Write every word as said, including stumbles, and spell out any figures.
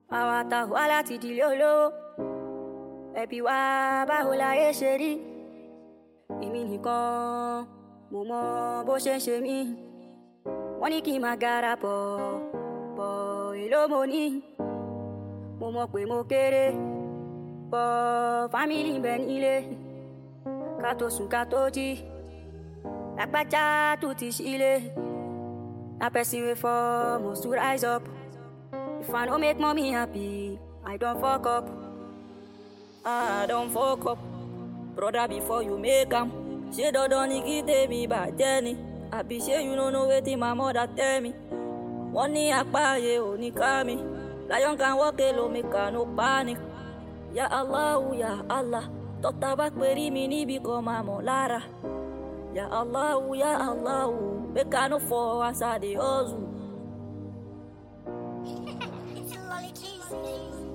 àwa ta wá láti ìdílé olówó. Ẹbí wa báwo láyé ṣe rí? Èmi nìkan mo mọ bó ṣe ń ṣe mí. Wọ́n ní kí n máa gara bọ̀ bọ̀ èló mo ní. Mo mọ̀ pé mo kéré bọ̀ fámìlì ń bẹ nílé. Ká tó sùn ká tó jí, lágbájá tó ti ṣílé. Na person wey fall must to rise up. If I no make mommy happy, I don't fuck up. I don't fuck up. Brother, before you make am, ṣé dandan ni kí tèmi bàjẹ́ ni? Àbí ṣé you no know wetin my mother tell me? Wọ́n ní apá ayé ò ní ká mi. Lion can walk alone, make I no panic. Ya Allah, ya Allah, tọ́ta bá perí mi níbi kan máa mọ̀ lára. Ya Allah, ya Allah, make I no fall as I dey hustle. It's a lolly keys.